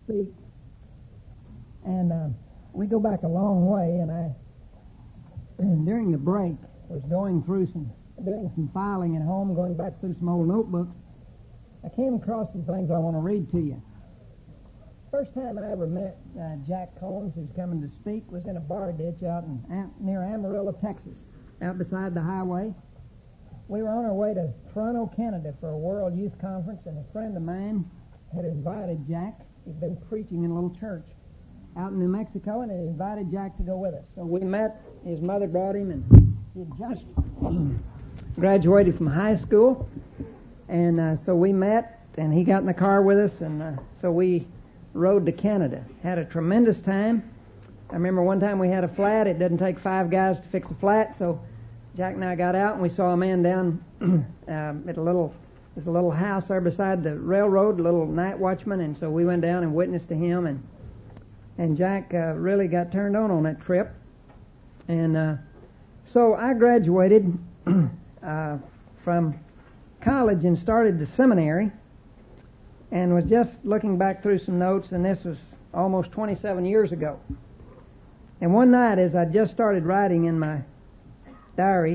speak. And we go back a long way, and during the break, was doing some filing at home, going back through some old notebooks. I came across some things I want to read to you. First time I ever met Jack Combs, who's coming to speak, was in a bar ditch out near Amarillo, Texas, out beside the highway. We were on our way to Toronto, Canada for a World Youth Conference, and a friend of mine had invited Jack. He'd been preaching in a little church out in New Mexico, and he invited Jack to go with us. So we met. His mother brought him, and he had just graduated from high school. And so we met, and he got in the car with us, and so we rode to Canada. Had a tremendous time. I remember one time we had a flat. It doesn't take 5 guys to fix a flat, so Jack and I got out, and we saw a man down at there's a little house there beside the railroad, a little night watchman, and so we went down and witnessed to him, and Jack really got turned on that trip. And so I graduated from college and started the seminary, and was just looking back through some notes, and this was almost 27 years ago. And one night, as I just started writing in my diary,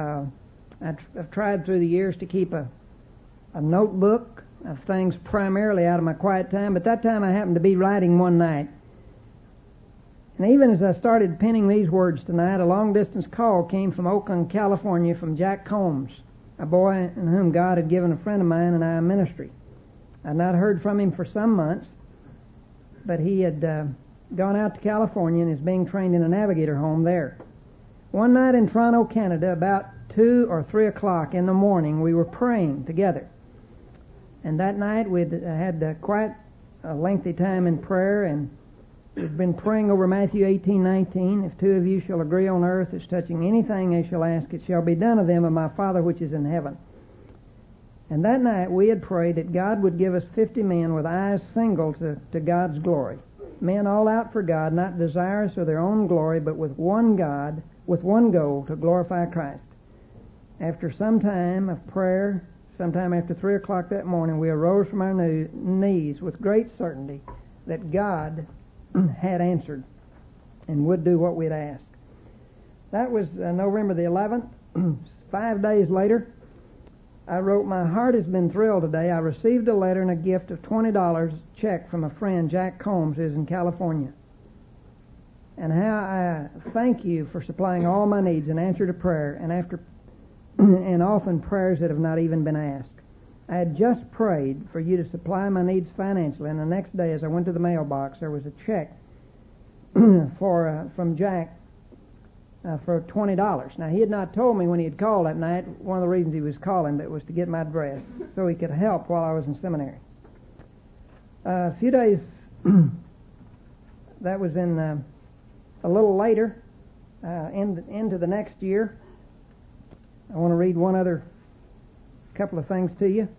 I've tried through the years to keep a notebook of things primarily out of my quiet time, but that time I happened to be writing one night. And even as I started penning these words tonight, a long-distance call came from Oakland, California, from Jack Combs, a boy in whom God had given a friend of mine and I a ministry. I'd not heard from him for some months, but he had gone out to California and is being trained in a navigator home there. One night in Toronto, Canada, about 2 or 3 o'clock in the morning, we were praying together. And that night we'd had quite a lengthy time in prayer, and we'd been praying over Matthew 18:19. If 2 of you shall agree on earth as touching anything they shall ask, it shall be done of them of my Father which is in heaven. And that night we had prayed that God would give us 50 men with eyes single to God's glory. Men all out for God, not desirous of their own glory, but with one goal, to glorify Christ. After some time of prayer, sometime after 3 o'clock that morning, we arose from our knees with great certainty that God had answered and would do what we had asked. That was November the 11th. 5 days later, I wrote, "My heart has been thrilled today. I received a letter and a gift of $20 check from a friend, Jack Combs, who's in California. And how I thank you for supplying all my needs in answer to prayer, and often prayers that have not even been asked. I had just prayed for you to supply my needs financially, and the next day as I went to the mailbox, there was a check from Jack for $20. Now, he had not told me when he had called that night. One of the reasons he was calling that was to get my address so he could help while I was in seminary. A few days, that was in a little later, into the next year. I want to read one other couple of things to you.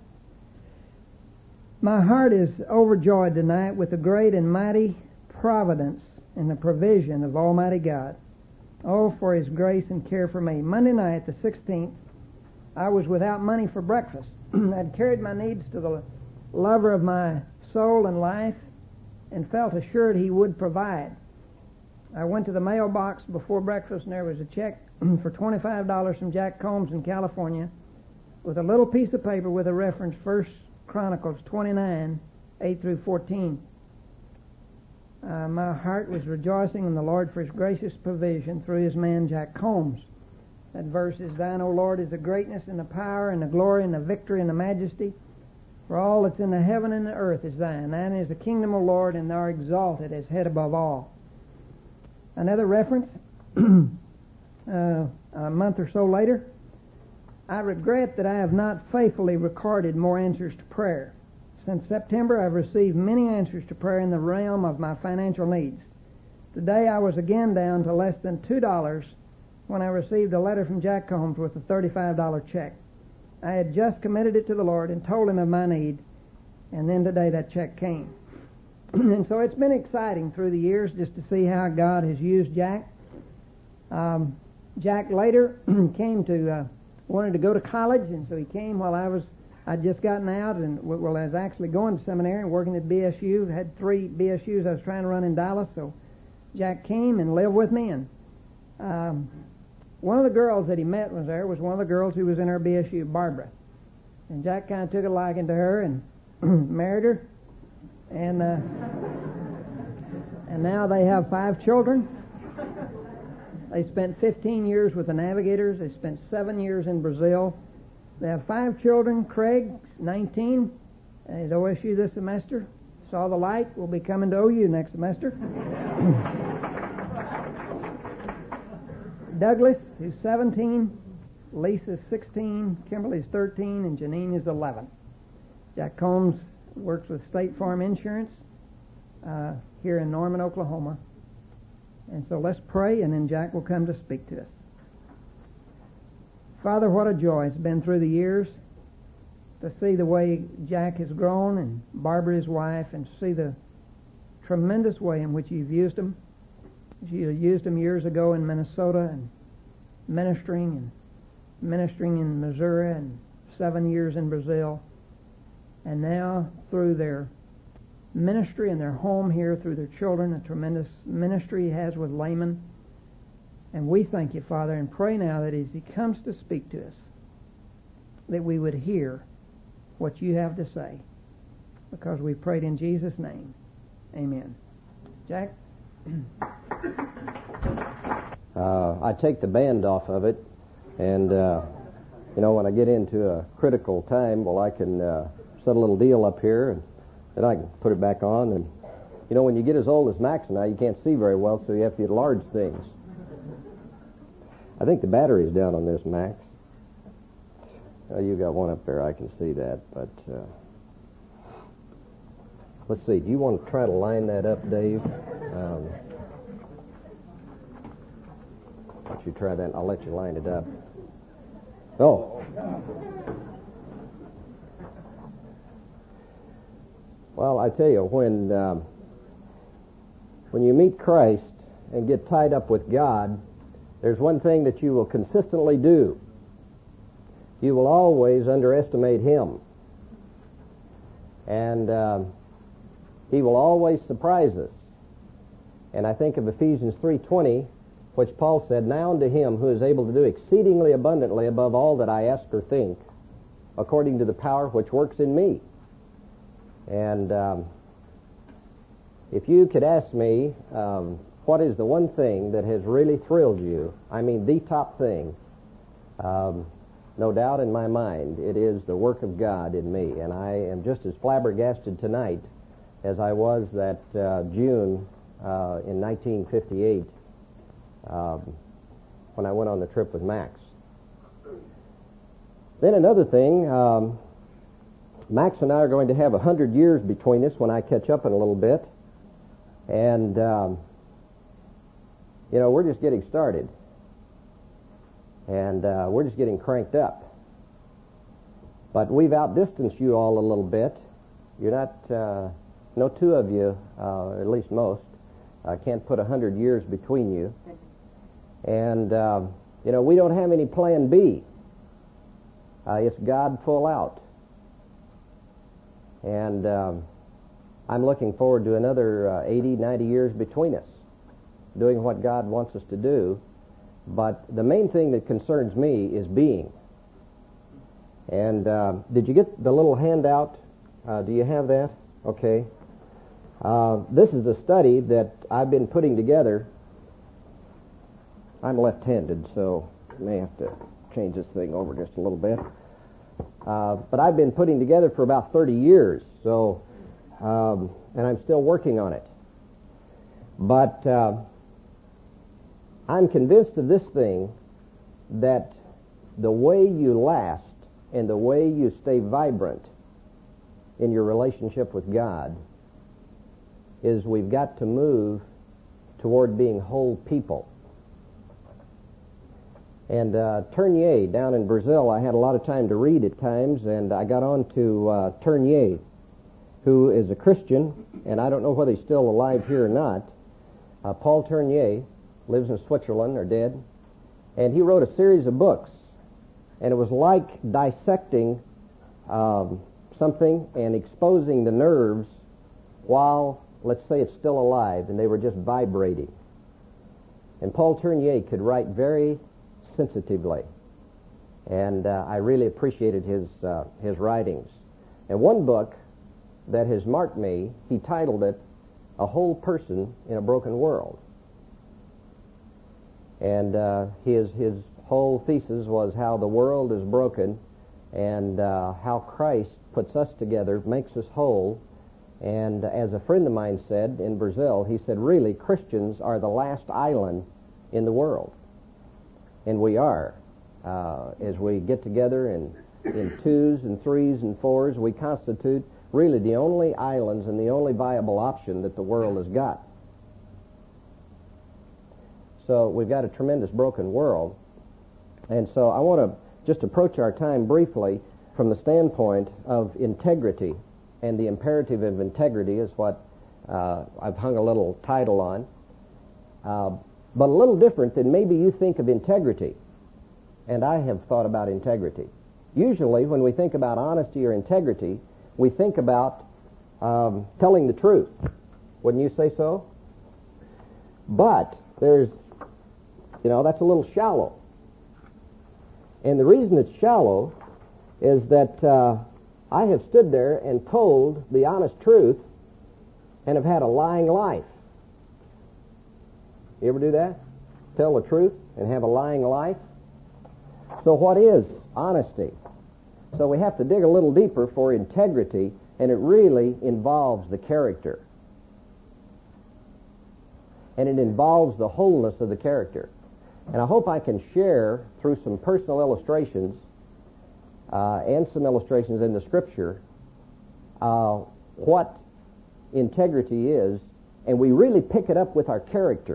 My heart is overjoyed tonight with the great and mighty providence and the provision of Almighty God. Oh, for His grace and care for me. Monday night, the 16th, I was without money for breakfast. I'd carried my needs to the lover of my soul and life and felt assured He would provide. I went to the mailbox before breakfast, and there was a check for $25 from Jack Combs in California with a little piece of paper with a reference, 1 Chronicles 29, 8 through 14. My heart was rejoicing in the Lord for His gracious provision through His man Jack Combs. That verse is, "Thine, O Lord, is the greatness and the power and the glory and the victory and the majesty. For all that's in the heaven and the earth is Thine. Thine is the kingdom, O Lord, and Thou art exalted as head above all." Another reference, a month or so later, "I regret that I have not faithfully recorded more answers to prayer. Since September, I've received many answers to prayer in the realm of my financial needs. Today, I was again down to less than $2 when I received a letter from Jack Combs with a $35 check. I had just committed it to the Lord and told Him of my need, and then today that check came." And so it's been exciting through the years just to see how God has used Jack. Jack later wanted to go to college, and so he came while I was I'd just gotten out, and I was actually going to seminary and working at BSU. Had 3 BSUs I was trying to run in Dallas, so Jack came and lived with me. And one of the girls that he met was one of the girls who was in our BSU, Barbara. And Jack kind of took a liking to her and married her. And now they have 5 children. They spent 15 years with the Navigators. They spent 7 years in Brazil. They have 5 children. Craig, 19, is OSU this semester. Saw the light. Will be coming to OU next semester. Douglas, who's 17. Lisa's 16. Kimberly's 13. And Janine is 11. Jack Combs works with State Farm Insurance here in Norman, Oklahoma. And so let's pray, and then Jack will come to speak to us. Father, what a joy it's been through the years to see the way Jack has grown, and Barbara, his wife, and to see the tremendous way in which you've used them. You used them years ago in Minnesota and ministering in Missouri, and 7 years in Brazil. And now through their ministry and their home here, through their children, a tremendous ministry he has with laymen. And we thank you, Father, and pray now that as he comes to speak to us, that we would hear what you have to say, because we prayed in Jesus' name. Amen. Jack? I take the band off of it, and, when I get into a critical time, I can set a little deal up here, and then I can put it back on. And, when you get as old as Max and I, you can't see very well, so you have to enlarge things. I think the battery's down on this, Max. You got one up there, I can see that, but let's see, do you want to try to line that up, Dave? Why don't you try that? I'll let you line it up. Oh. Well, I tell you, when you meet Christ and get tied up with God, there's one thing that you will consistently do. You will always underestimate Him. And He will always surprise us. And I think of Ephesians 3:20, which Paul said, "Now unto Him who is able to do exceedingly abundantly above all that I ask or think, according to the power which works in me." And if you could ask me, what is the one thing that has really thrilled you? I mean, the top thing. No doubt in my mind, it is the work of God in me. And I am just as flabbergasted tonight as I was that June in 1958 when I went on the trip with Max. Then another thing, Max and I are going to have 100 years between us when I catch up in a little bit. And we're just getting started. And we're just getting cranked up. But we've outdistanced you all a little bit. You're not, no two of you, at least most, can't put 100 years between you. And, we don't have any plan B. It's God full out. And I'm looking forward to another 80, 90 years between us, doing what God wants us to do. But the main thing that concerns me is being. And did you get the little handout? Do you have that? Okay. This is a study that I've been putting together. I'm left-handed, so I may have to change this thing over just a little bit. But I've been putting together for about 30 years, so and I'm still working on it. But I'm convinced of this thing, that the way you last and the way you stay vibrant in your relationship with God is we've got to move toward being whole people. And Ternier down in Brazil, I had a lot of time to read at times, and I got on to Ternier, who is a Christian, and I don't know whether he's still alive here or not. Paul Ternier lives in Switzerland, or dead, and he wrote a series of books, and it was like dissecting something and exposing the nerves while, let's say, it's still alive and they were just vibrating. And Paul Tournier could write very sensitively, and I really appreciated his writings. And one book that has marked me, he titled it "A Whole Person in a Broken World." And his whole thesis was how the world is broken and how Christ puts us together, makes us whole. And as a friend of mine said in Brazil, he said, really, Christians are the last island in the world. And we are. As we get together in twos and threes and fours, we constitute really the only islands and the only viable option that the world has got. So we've got a tremendous broken world. And so I want to just approach our time briefly from the standpoint of integrity. And the imperative of integrity is what I've hung a little title on. But a little different than maybe you think of integrity. And I have thought about integrity. Usually when we think about honesty or integrity, we think about telling the truth. Wouldn't you say so? But there's, that's a little shallow. And the reason it's shallow is that I have stood there and told the honest truth and have had a lying life. You ever do that? Tell the truth and have a lying life? So what is honesty? So we have to dig a little deeper for integrity, and it really involves the character. And it involves the wholeness of the character. And I hope I can share through some personal illustrations and some illustrations in the Scripture what integrity is, and we really pick it up with our character.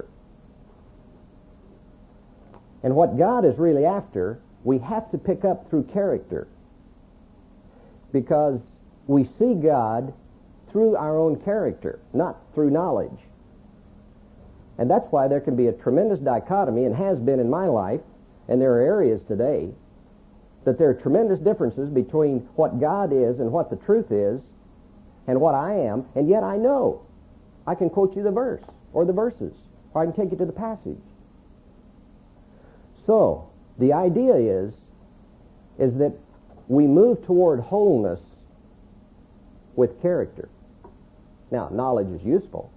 And what God is really after, we have to pick up through character, because we see God through our own character, not through knowledge. And that's why there can be a tremendous dichotomy, and has been in my life, and there are areas today, that there are tremendous differences between what God is and what the truth is and what I am, and yet I know. I can quote you the verse or the verses, or I can take you to the passage. So, the idea is that we move toward wholeness with character. Now, knowledge is useful,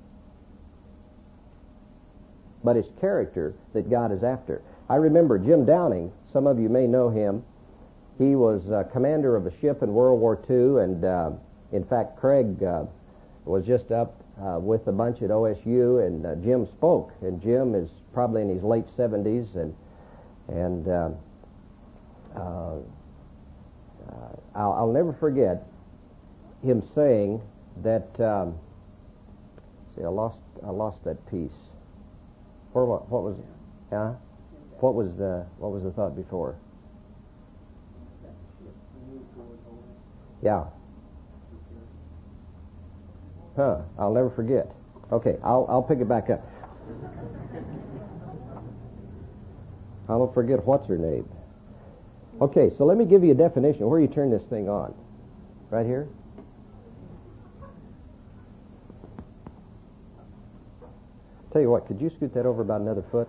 but it's character that God is after. I remember Jim Downing. Some of you may know him. He was commander of a ship in World War II, and in fact, Craig was just up with a bunch at OSU, and Jim spoke. And Jim is probably in his late 70s, and I'll never forget him saying that. See, I lost that piece. Or what was it? Yeah. What was the thought before? Yeah. I'll never forget. Okay, I'll pick it back up. I don't forget what's her name. Okay, so let me give you a definition. Where do you turn this thing on? Right here? Tell you what, could you scoot that over about another foot?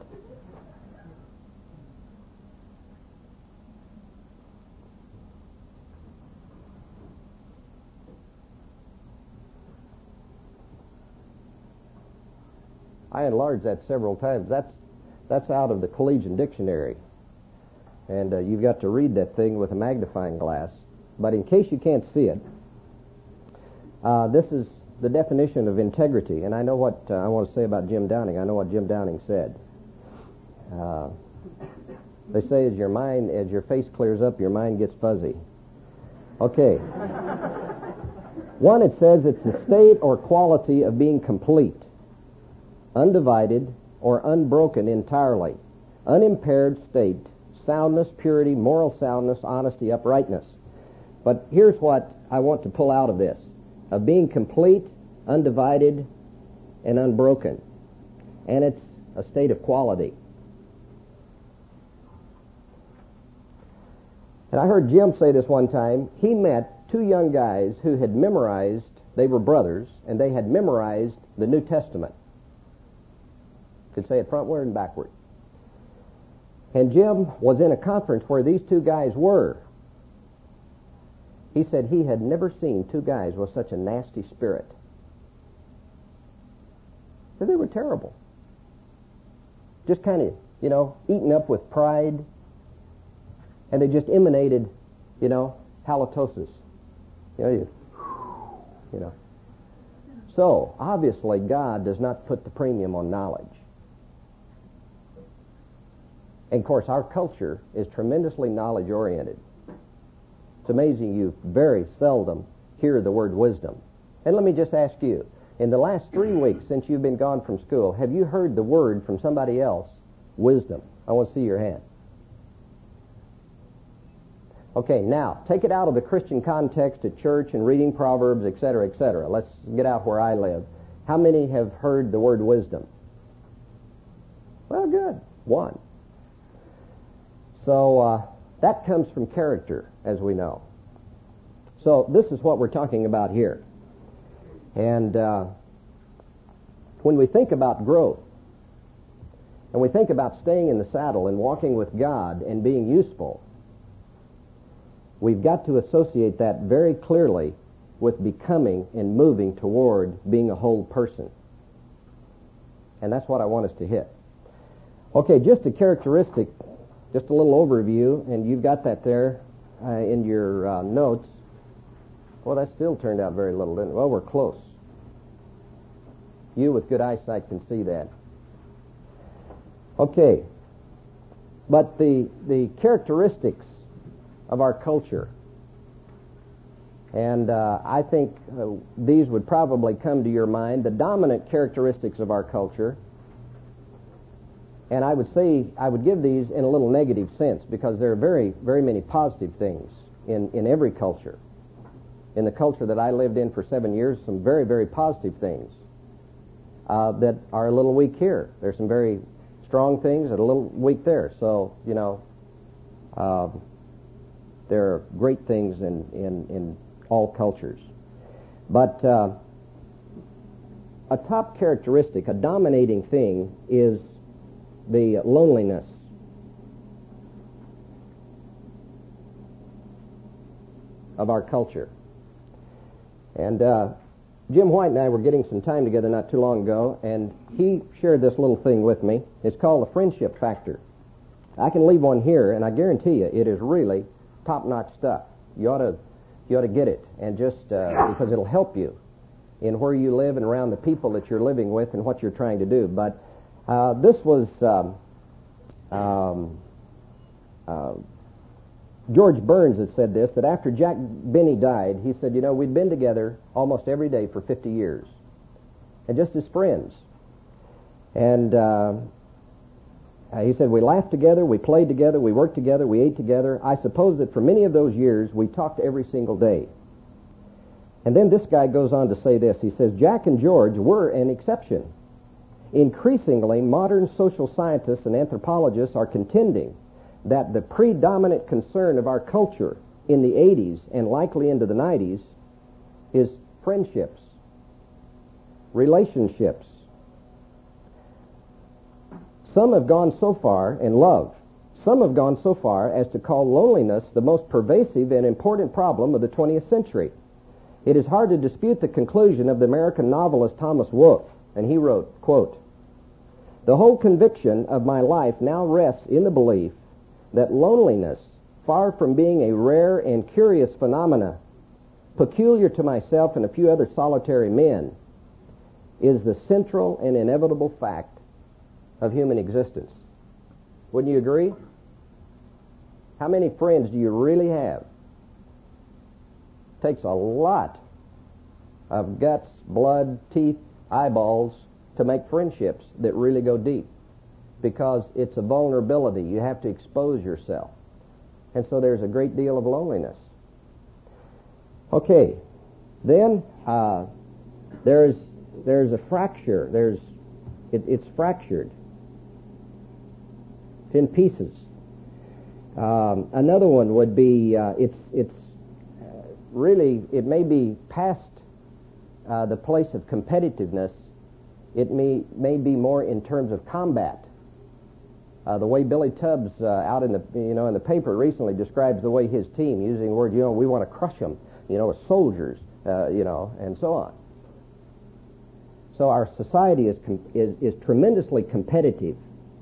I enlarged that several times. That's out of the Collegian Dictionary. And you've got to read that thing with a magnifying glass. But in case you can't see it, this is the definition of integrity. And I know what I want to say about Jim Downing. I know what Jim Downing said. They say as your face clears up, your mind gets fuzzy. Okay. One, it says it's the state or quality of being complete, undivided, or unbroken entirely, unimpaired state, soundness, purity, moral soundness, honesty, uprightness. But here's what I want to pull out of this: of being complete, undivided, and unbroken. And it's a state of quality. And I heard Jim say this one time. He met two young guys who had memorized, they were brothers, and they had memorized the New Testament. Could say it frontward and backward. And Jim was in a conference where these two guys were. He said he had never seen two guys with such a nasty spirit. So they were terrible. Just kind of, eaten up with pride. And they just emanated, halitosis. So, obviously, God does not put the premium on knowledge. And, of course, our culture is tremendously knowledge-oriented. It's amazing you very seldom hear the word wisdom. And let me just ask you, in the last 3 weeks since you've been gone from school, have you heard the word from somebody else, wisdom? I want to see your hand. Okay, now, take it out of the Christian context at church and reading Proverbs, etc., etc. Let's get out where I live. How many have heard the word wisdom? Well, good. One. So, that comes from character, as we know. So, this is what we're talking about here. And when we think about growth, and we think about staying in the saddle and walking with God and being useful, we've got to associate that very clearly with becoming and moving toward being a whole person. And that's what I want us to hit. Okay, just a characteristic, just a little overview, and you've got that there in your notes. Well, that still turned out very little, didn't it? Well, we're close. You with good eyesight can see that. Okay, but the characteristics of our culture, and I think these would probably come to your mind, the dominant characteristics of our culture, and I would say, I would give these in a little negative sense because there are very, very many positive things in every culture. In the culture that I lived in for 7 years, some very, very positive things that are a little weak here. There's some very strong things that are a little weak there. So, there are great things in all cultures. But a top characteristic, a dominating thing, is the loneliness. Of our culture. And Jim White and I were getting some time together not too long ago, and he shared this little thing with me. It's called the friendship factor. I can leave one here, and I guarantee you it is really top-notch stuff. You ought to get it, and just because it'll help you in where you live and around the people that you're living with and what you're trying to do. But this was George Burns had said this, that after Jack Benny died, he said, we'd been together almost every day for 50 years, and just as friends. And he said, we laughed together, we played together, we worked together, we ate together. I suppose that for many of those years, we talked every single day. And then this guy goes on to say this. He says, Jack and George were an exception. Increasingly, modern social scientists and anthropologists are contending that the predominant concern of our culture in the 80s and likely into the 90s is friendships, relationships. Some have gone so far in love. Some have gone so far as to call loneliness the most pervasive and important problem of the 20th century. It is hard to dispute the conclusion of the American novelist Thomas Wolfe, and he wrote, quote, the whole conviction of my life now rests in the belief that loneliness, far from being a rare and curious phenomena, peculiar to myself and a few other solitary men, is the central and inevitable fact of human existence. Wouldn't you agree? How many friends do you really have? It takes a lot of guts, blood, teeth, eyeballs to make friendships that really go deep, because it's a vulnerability. You have to expose yourself. And so there's a great deal of loneliness. Okay, then there's a fracture. It's fractured. It's in pieces. Another one would be it's really, it may be past the place of competitiveness. It may be more in terms of combat. The way Billy Tubbs out in the paper recently describes the way his team, using the word, we want to crush them, as soldiers, and so on. So our society is tremendously competitive.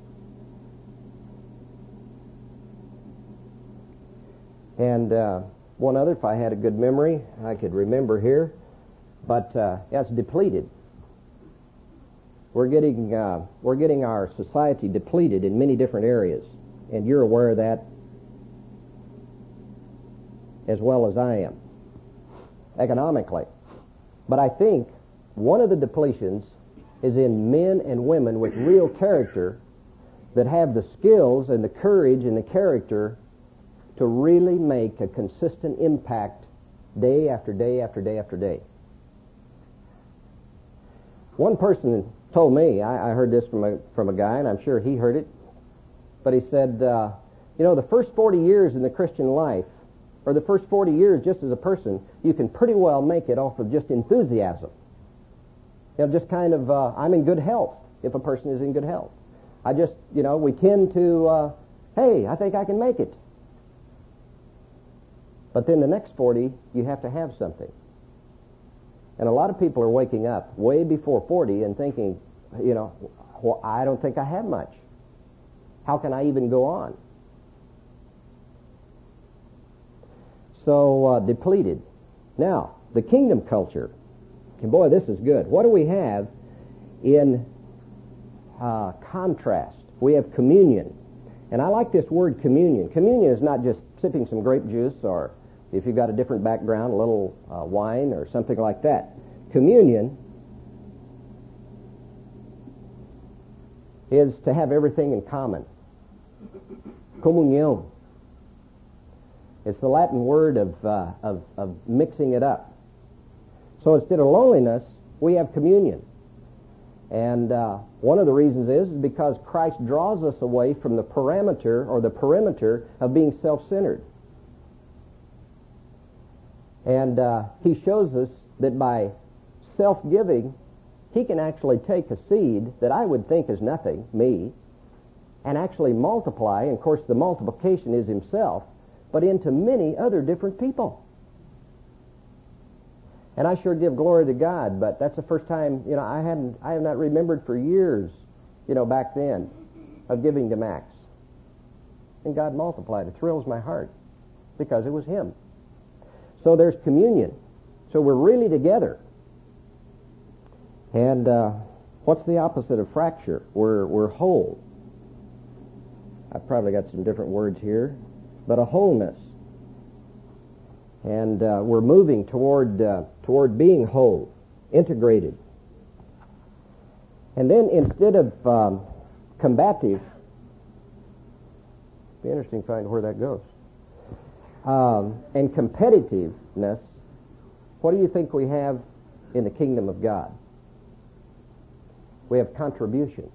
And one other, if I had a good memory, I could remember here, but it's depleted. We're getting our society depleted in many different areas, and you're aware of that as well as I am, economically. But I think one of the depletions is in men and women with real character that have the skills and the courage and the character to really make a consistent impact day after day after day after day. One person told me, I heard this from a guy, and I'm sure he heard it, but he said, the first 40 years in the Christian life, or the first 40 years just as a person, you can pretty well make it off of just enthusiasm. Just kind of, I'm in good health, if a person is in good health. I just, we tend to, hey, I think I can make it. But then the next 40, you have to have something. And a lot of people are waking up way before 40 and thinking, well, I don't think I have much. How can I even go on? So, depleted. Now, the kingdom culture. And boy, this is good. What do we have in contrast? We have communion. And I like this word communion. Communion is not just sipping some grape juice, or if you've got a different background, a little wine or something like that. Communion is to have everything in common. Communion. It's the Latin word of mixing it up. So instead of loneliness, we have communion. And one of the reasons is because Christ draws us away from the parameter or the perimeter of being self-centered. And he shows us that by self-giving, he can actually take a seed that I would think is nothing, me, and actually multiply, and of course the multiplication is himself, but into many other different people. And I sure give glory to God, but that's the first time, I have not remembered for years, back then, of giving to Max. And God multiplied. It thrills my heart because it was him. So there's communion. So we're really together. And what's the opposite of fracture? We're whole. I've probably got some different words here, but a wholeness. And we're moving toward being whole, integrated. And then instead of combative, it'd be interesting to find where that goes. And competitiveness, what do you think we have in the kingdom of God? We have contribution.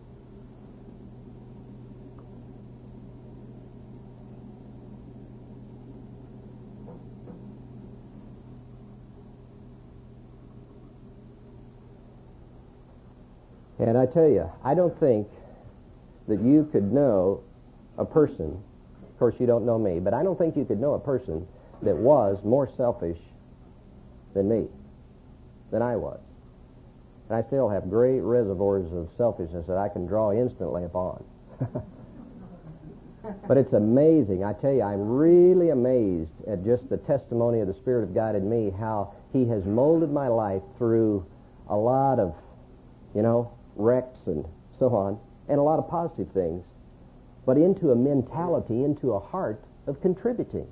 And I tell you, I don't think that you could know a person, of course you don't know me, but I don't think you could know a person that was more selfish than me, than I was. And I still have great reservoirs of selfishness that I can draw instantly upon. But it's amazing. I tell you, I'm really amazed at just the testimony of the Spirit of God in me, how he has molded my life through a lot of, wrecks and so on, and a lot of positive things, but into a mentality, into a heart of contributing.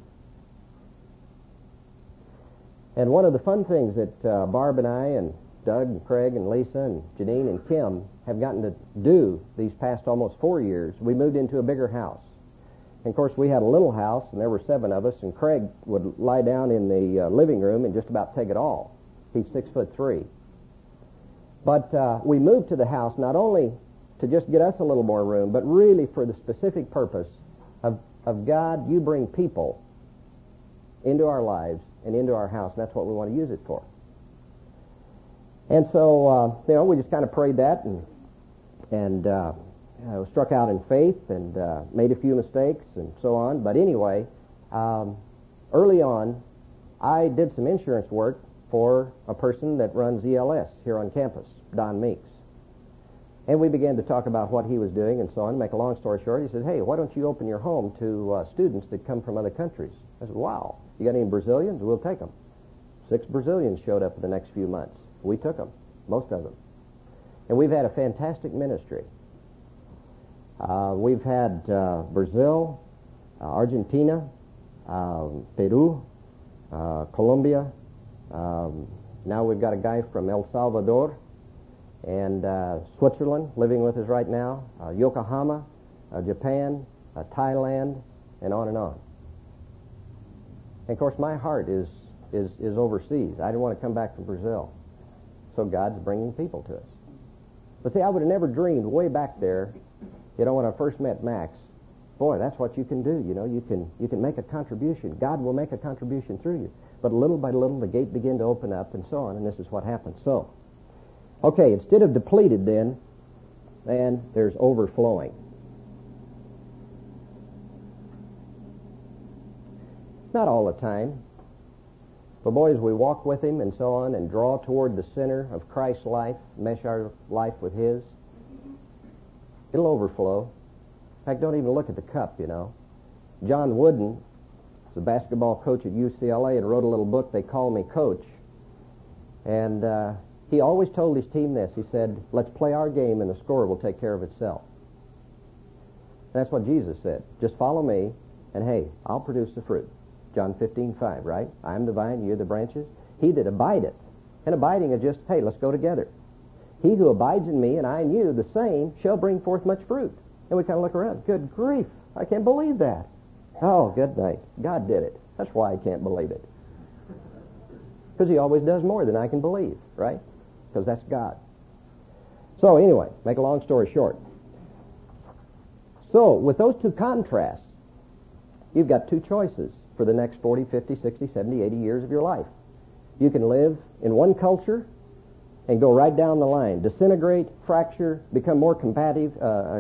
And one of the fun things that Barb and I and Doug and Craig and Lisa and Janine and Kim have gotten to do these past almost 4 years, we moved into a bigger house. And of course we had a little house and there were 7 of us, and Craig would lie down in the living room and just about take it all. He's 6'3". But we moved to the house not only to just get us a little more room, but really for the specific purpose of God, you bring people into our lives and into our house, and that's what we want to use it for. And so, we just kind of prayed that and struck out in faith and made a few mistakes and so on. But anyway, early on, I did some insurance work for a person that runs ELS here on campus, Don Meeks. And we began to talk about what he was doing and so on. Make a long story short, he said, hey, why don't you open your home to students that come from other countries? I said, wow, you got any Brazilians? We'll take them. 6 Brazilians showed up in the next few months. We took them, most of them. And we've had a fantastic ministry. We've had Brazil, Argentina, Peru, Colombia. Now we've got a guy from El Salvador and Switzerland living with us right now, Yokohama, Japan, Thailand, and on and on. And of course, my heart is overseas. I didn't want to come back from Brazil. So God's bringing people to us. But see, I would have never dreamed way back there, when I first met Max, boy, that's what you can do. You can make a contribution. God will make a contribution through you. But little by little, the gate began to open up and so on, and this is what happened. So, okay, instead of depleted then there's overflowing. Not all the time. But boy, as we walk with him and so on and draw toward the center of Christ's life, mesh our life with his, it'll overflow. In fact, don't even look at the cup, John Wooden is a basketball coach at UCLA and wrote a little book, They Call Me Coach. And he always told his team this. He said, let's play our game and the score will take care of itself. And that's what Jesus said. Just follow me and hey, I'll produce the fruit. John 15:5, right? I am the vine, you are the branches. He that abideth. And abiding is just, hey, let's go together. He who abides in me and I in you, the same shall bring forth much fruit. And we kind of look around. Good grief, I can't believe that. Oh, good night. God did it. That's why I can't believe it. Because he always does more than I can believe, right? Because that's God. So anyway, make a long story short. So with those two contrasts, you've got two choices for the next 40, 50, 60, 70, 80 years of your life. You can live in one culture and go right down the line, disintegrate, fracture, become more competitive,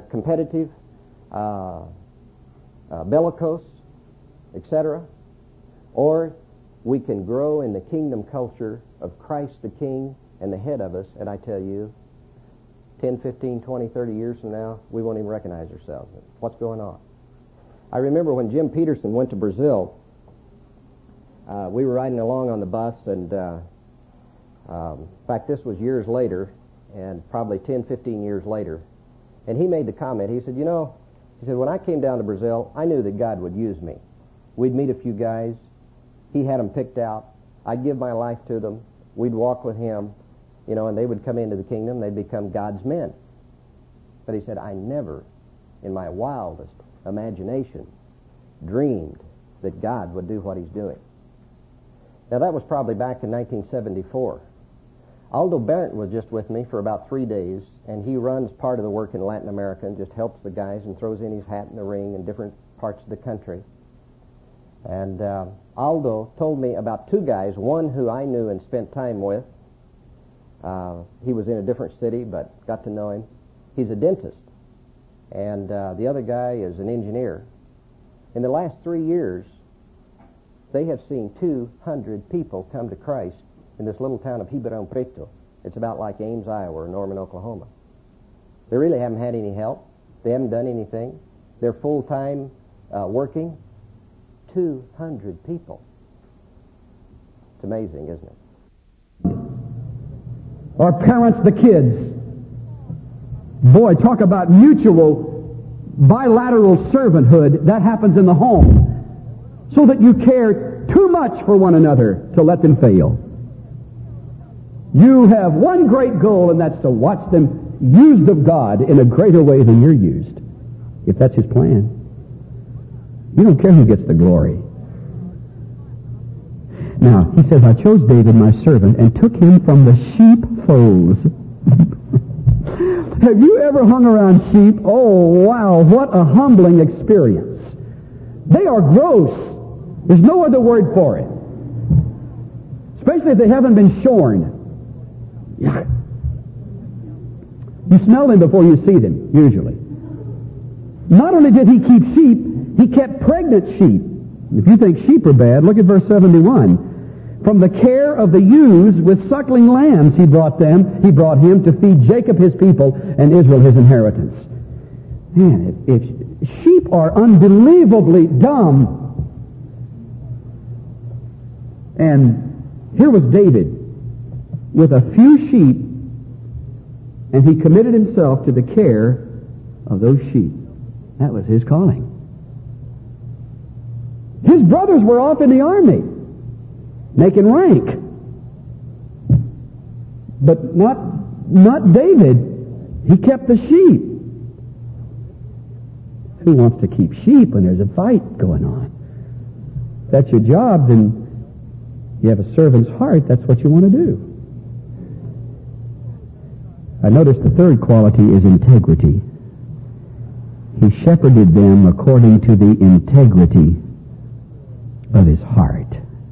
bellicose, etc. Or we can grow in the kingdom culture of Christ the King and the head of us, and I tell you, 10, 15, 20, 30 years from now, we won't even recognize ourselves. What's going on? I remember when Jim Peterson went to Brazil, we were riding along on the bus, and in fact, this was years later, and probably 10, 15 years later, and he made the comment, he said, when I came down to Brazil, I knew that God would use me. We'd meet a few guys, he had them picked out, I'd give my life to them, we'd walk with him, and they would come into the kingdom, they'd become God's men. But he said, I never, in my wildest imagination, dreamed that God would do what he's doing. Now that was probably back in 1974. Aldo Barrett was just with me for about 3 days, and he runs part of the work in Latin America and just helps the guys and throws in his hat in the ring in different parts of the country. And Aldo told me about two guys, one who I knew and spent time with. He was in a different city, but got to know him. He's a dentist. And the other guy is an engineer. In the last 3 years, they have seen 200 people come to Christ in this little town of Ribeirão Preto. It's about like Ames, Iowa, or Norman, Oklahoma. They really haven't had any help. They haven't done anything. They're full-time working. 200 people. It's amazing, isn't it? Or parents, the kids. Boy, talk about mutual bilateral servanthood. That happens in the home. So that you care too much for one another to let them fail. You have one great goal, and that's to watch them used of God in a greater way than you're used. If that's his plan. You don't care who gets the glory. Now, he says, I chose David, my servant, and took him from the sheepfolds. Have you ever hung around sheep? Oh, wow, what a humbling experience. They are gross. There's no other word for it. Especially if they haven't been shorn. Yeah. You smell them before you see them, usually. Not only did he keep sheep, he kept pregnant sheep. If you think sheep are bad, look at verse 71. From the care of the ewes with suckling lambs he brought him to feed Jacob his people and Israel his inheritance. Man, if sheep are unbelievably dumb. And here was David with a few sheep, and he committed himself to the care of those sheep. That was his calling. His brothers were off in the army, making rank. But not David. He kept the sheep. Who wants to keep sheep when there's a fight going on? If that's your job, then you have a servant's heart. That's what you want to do. I noticed the third quality is integrity. He shepherded them according to the integrity of his heart.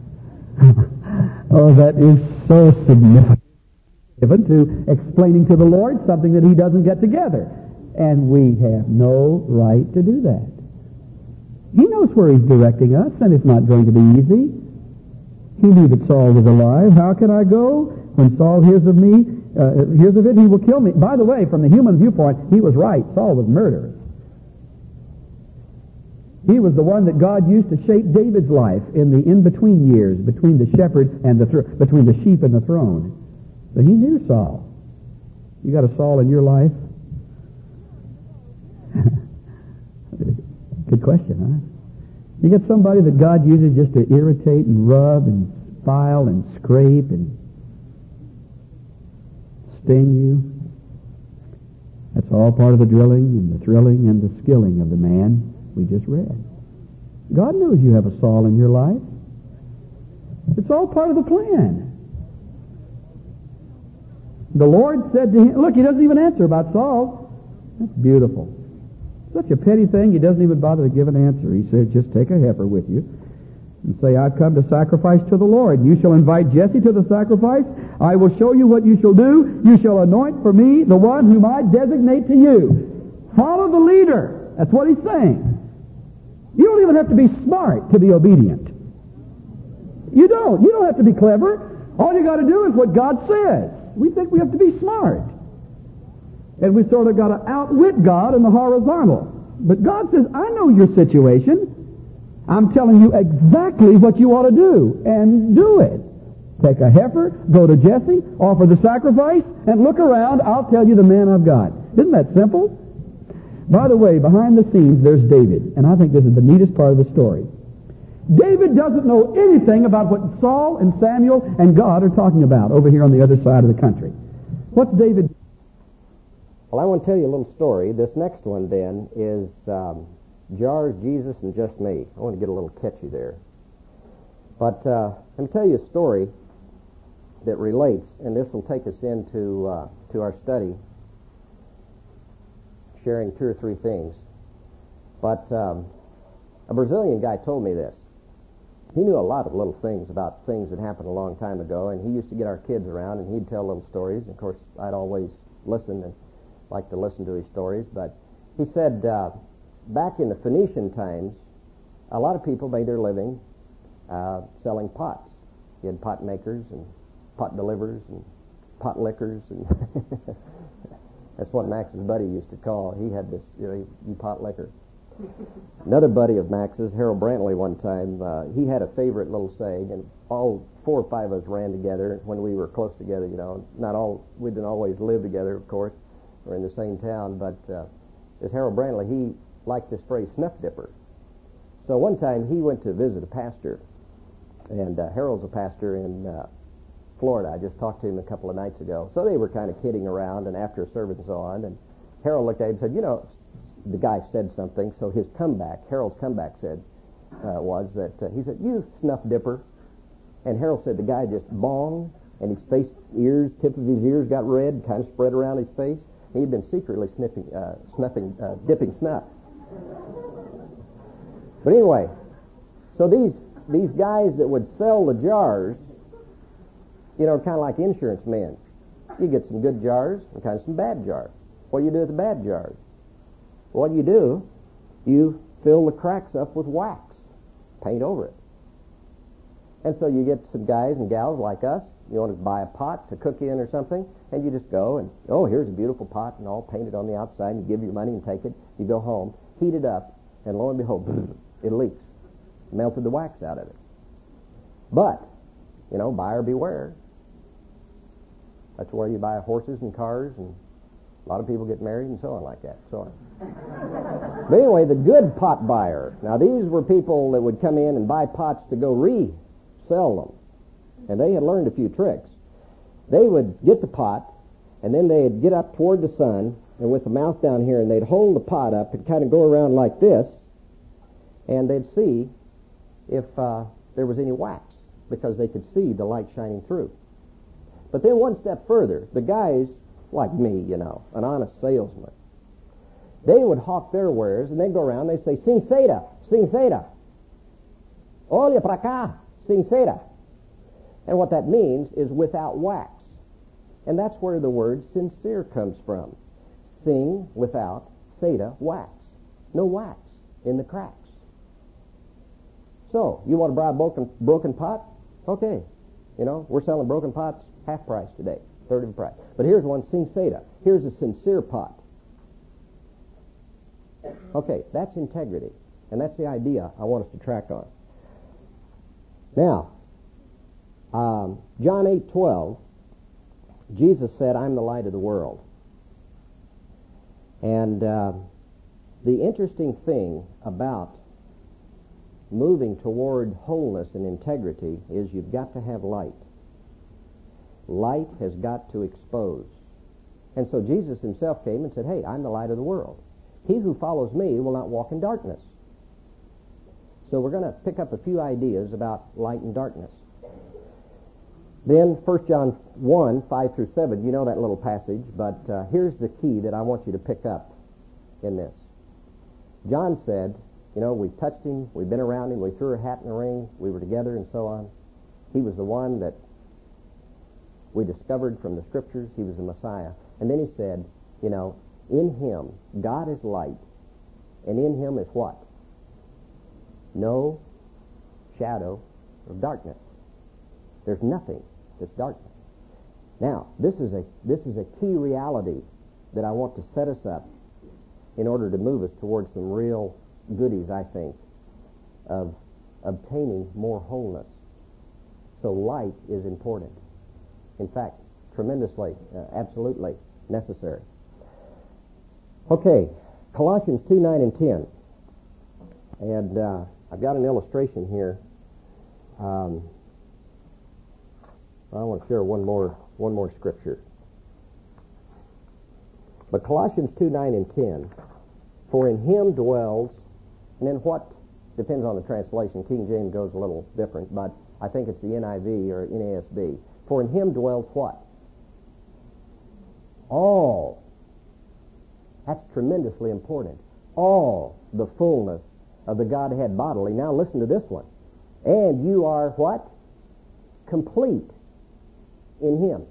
Oh, that is so significant. Given to explaining to the Lord something that he doesn't get together. And we have no right to do that. He knows where he's directing us, and it's not going to be easy. He knew that Saul was alive. How can I go? When Saul hears of me, hears of it, he will kill me. By the way, from the human viewpoint, he was right. Saul was murderous. He was the one that God used to shape David's life in the in-between years, between the shepherd and between the sheep and the throne. So he knew Saul. You got a Saul in your life? Good question, huh? You got somebody that God uses just to irritate and rub and file and scrape and sting you. That's all part of the drilling and the thrilling and the skilling of the man we just read. God knows you have a Saul in your life. It's all part of the plan. The Lord said to him, look, he doesn't even answer about Saul. That's beautiful. Such a petty thing, he doesn't even bother to give an answer. He said, just take a heifer with you and say, I've come to sacrifice to the Lord. You shall invite Jesse to the sacrifice. I will show you what you shall do. You shall anoint for me the one whom I designate to you. Follow the leader. That's what he's saying. You don't even have to be smart to be obedient. You don't. You don't have to be clever. All you got to do is what God says. We think we have to be smart. And we sort of got to outwit God in the horizontal. But God says, I know your situation. I'm telling you exactly what you ought to do. And do it. Take a heifer, go to Jesse, offer the sacrifice, and look around. I'll tell you the man I've got. Isn't that simple? By the way, behind the scenes, there's David. And I think this is the neatest part of the story. David doesn't know anything about what Saul and Samuel and God are talking about over here on the other side of the country. What's David? Well, I want to tell you a little story. This next one, then, is Jars, Jesus, and Just Me. I want to get a little catchy there. But let me tell you a story that relates, and this will take us into to our study, sharing two or three things. But a Brazilian guy told me this. He knew a lot of little things about things that happened a long time ago, and he used to get our kids around, and he'd tell little stories. Of course, I'd always listen and like to listen to his stories. But he said back in the Phoenician times, a lot of people made their living selling pots. You had pot makers and pot deliverers and pot lickers, and that's what Max's buddy used to call. He had this, you pot licker. Another buddy of Max's, Harold Brantley, one time, he had a favorite little saying, and all 4 or 5 of us ran together when we were close together, we didn't always live together, of course, or in the same town, but this Harold Brantley, he liked this phrase, snuff dipper. So one time he went to visit a pastor, and Harold's a pastor in Florida. I just talked to him a couple of nights ago. So they were kind of kidding around, and after a service and so on, and Harold looked at him and said, the guy said something, so his comeback, Harold's comeback was that he said, you snuff dipper. And Harold said the guy just bonged, and his tip of his ears got red, kind of spread around his face. He'd been secretly dipping snuff. But anyway, so these guys that would sell the jars You know, kind of like insurance men. You get some good jars and kind of some bad jars. What do you do with the bad jars? What you do, you fill the cracks up with wax, paint over it. And so you get some guys and gals like us, you want to buy a pot to cook in or something, and you just go and, oh, here's a beautiful pot and all painted on the outside, and you give your money and take it, you go home, heat it up, and lo and behold, it leaks. Melted the wax out of it. But, you know, buyer beware. That's where you buy horses and cars, and a lot of people get married and so on like that. So on. But anyway, the good pot buyer. Now, these were people that would come in and buy pots to go resell them. And they had learned a few tricks. They would get the pot, and then they'd get up toward the sun, and with the mouth down here, and they'd hold the pot up and kind of go around like this, and they'd see if there was any wax, because they could see the light shining through. But then one step further, the guys, like me, you know, an honest salesman, they would hawk their wares, and they'd go around, they'd say, sincera, sincera. Olha pra cá, sincera. And what that means is without wax. And that's where the word sincere comes from. Sing without cera, wax. No wax in the cracks. So, you want to buy a broken pot? Okay. You know, we're selling broken pots half price today, third of the price. But here's one, sincera. Here's a sincere pot. Okay, that's integrity. And that's the idea I want us to track on. Now, John 8:12, Jesus said, I'm the light of the world. And the interesting thing about moving toward wholeness and integrity is you've got to have light. Light has got to expose. And so Jesus himself came and said, hey, I'm the light of the world. He who follows me will not walk in darkness. So we're going to pick up a few ideas about light and darkness. Then 1 John 1, 5 through 7, you know that little passage, but here's the key that I want you to pick up in this. John said, you know, we touched him, we've been around him, we threw a hat in the ring, we were together and so on. He was the one that we discovered from the Scriptures. He was the Messiah. And then he said, you know, in him, God is light, and in him is what? No shadow of darkness. There's nothing that's darkness. Now, this is a key reality that I want to set us up in order to move us towards some real goodies, I think, of obtaining more wholeness. So light is important. In fact, tremendously, absolutely necessary. Okay, Colossians 2, 9 and 10. And I've got an illustration here. I want to share one more scripture. But Colossians 2, 9 and 10, for in him dwells, and then what, depends on the translation. King James goes a little different, but I think it's the NIV or NASB. For in him dwells what? All. That's tremendously important. All the fullness of the Godhead bodily. Now listen to this one. And you are what? Complete in him.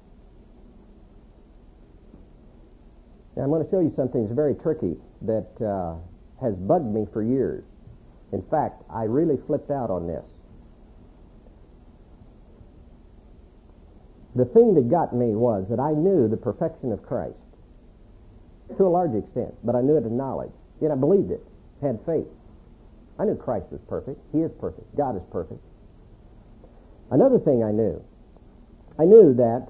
Now I'm going to show you something that's very tricky that has bugged me for years. In fact, I really flipped out on this. The thing that got me was that I knew the perfection of Christ to a large extent, but I knew it in knowledge. Yet I believed it, had faith. I knew Christ was perfect. He is perfect. God is perfect. Another thing I knew that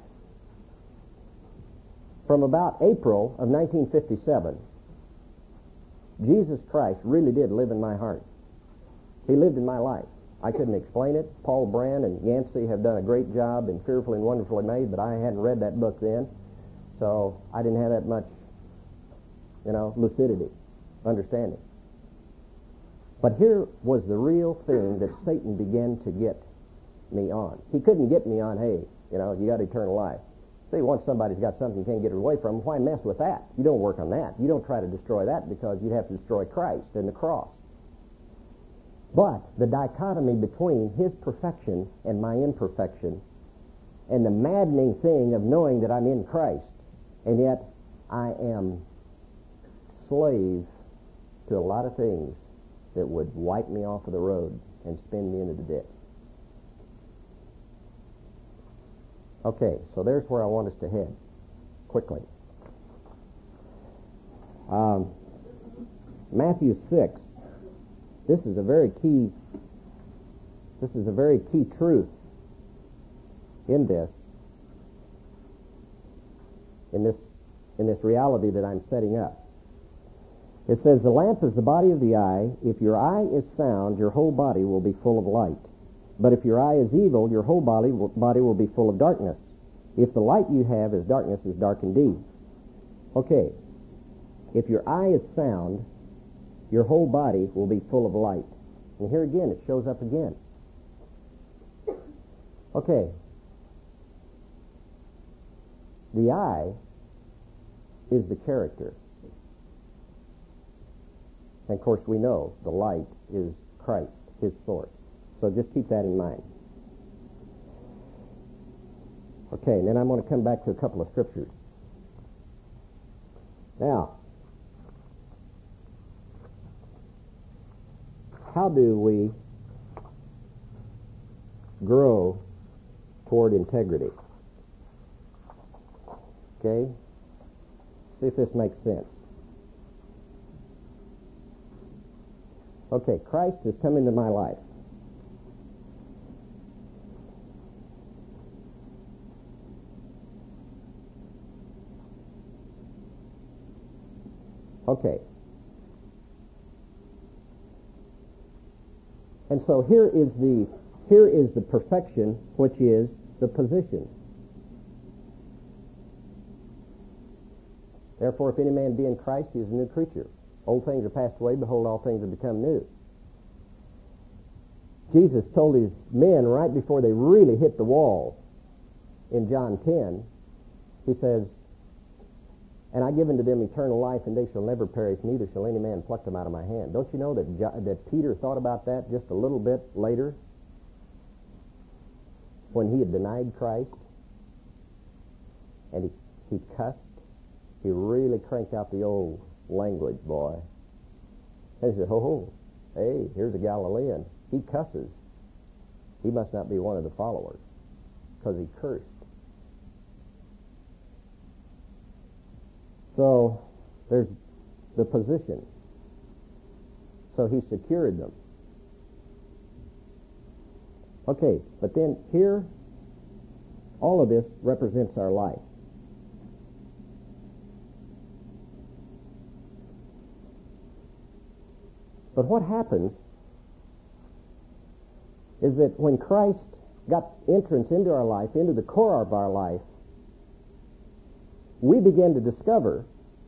from about April of 1957, Jesus Christ really did live in my heart. He lived in my life. I couldn't explain it. Paul Brand and Yancey have done a great job in Fearfully and Wonderfully Made, but I hadn't read that book then, so I didn't have that much, lucidity, understanding. But here was the real thing that Satan began to get me on. He couldn't get me on, hey, you got eternal life. Say once somebody's got something you can't get it away from, why mess with that? You don't work on that. You don't try to destroy that because you'd have to destroy Christ and the cross. But the dichotomy between his perfection and my imperfection and the maddening thing of knowing that I'm in Christ, and yet I am slave to a lot of things that would wipe me off of the road and spin me into the ditch. Okay, so there's where I want us to head quickly. Matthew 6. This is a very key truth in this reality that I'm setting up. It says, the lamp is the body of the eye. If your eye is sound, your whole body will be full of light. But if your eye is evil, your whole body will be full of darkness. If the light you have is darkness, is dark indeed. Okay, if your eye is sound, your whole body will be full of light. And here again, it shows up again. Okay, the eye is the character. And of course we know the light is Christ, his source. So just keep that in mind. Okay, and then I'm going to come back to a couple of scriptures. Now, how do we grow toward integrity? Okay? See if this makes sense. Okay, Christ has come into my life. Okay. And so here is the perfection, which is the position. Therefore, if any man be in Christ, he is a new creature. Old things are passed away, behold, all things have become new. Jesus told his men right before they really hit the wall in John 10, he says, and I give unto them eternal life, and they shall never perish, neither shall any man pluck them out of my hand. Don't you know that Peter thought about that just a little bit later when he had denied Christ? And he cussed. He really cranked out the old language, boy. And he said, oh, hey, here's a Galilean. He cusses. He must not be one of the followers, because he cursed. So there's the position. So he secured them. Okay, but then here, all of this represents our life. But what happens is that when Christ got entrance into our life, into the core of our life, we begin to discover